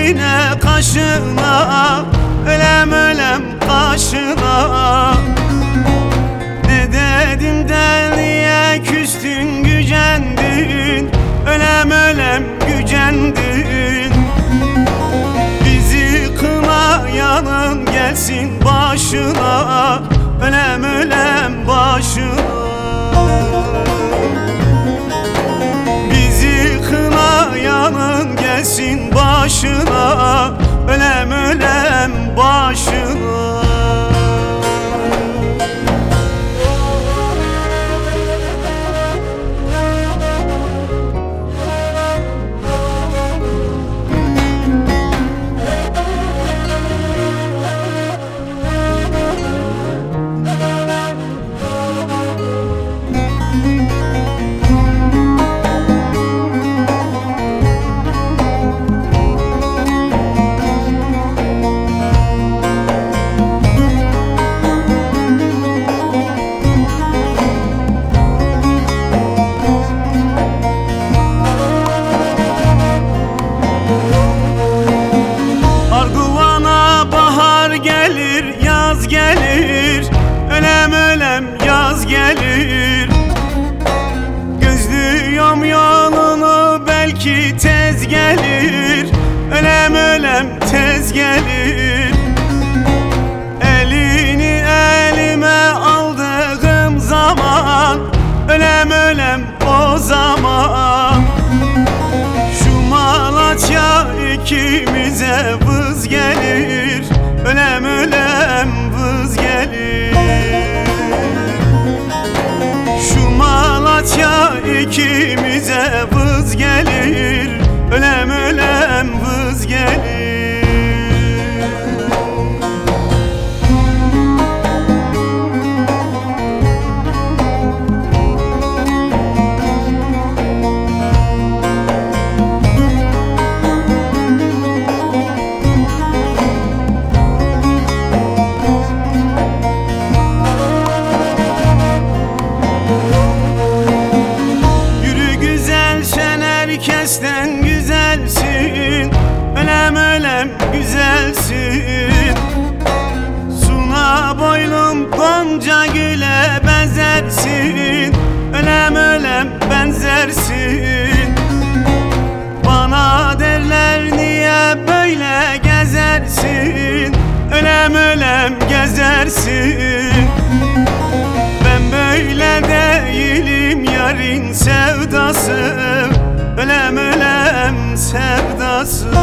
eline kaşına, ölem ölem kaşına. Ne dedim de niye küstün gücendin, ölem ölem gücendin. Bizi kınayanın gelsin başına, ölem ölem başına. Bizi kınayanın gelsin başına, ölem ölem başına. Yaz gelir, ölem ölem yaz gelir. Gözlüyorum yolunu, belki tez gelir, ölem ölem tez gelir. Elini elime aldığım zaman, ölem ölem o zaman. Şu Malatya ikimize vız gelir, ölem ölem vız gelir. Şu Malatya ikimize vız gelir, ölem ölem vız gelir. Herkesten güzelsin, ölem ölem güzelsin. Suna boylum gonca güle benzersin, ölem ölem benzersin. Bana derler niye böyle gezersin, ölem ölem gezersin. Ben böyle değilim yarın sevdası, ölem ölem sevdası.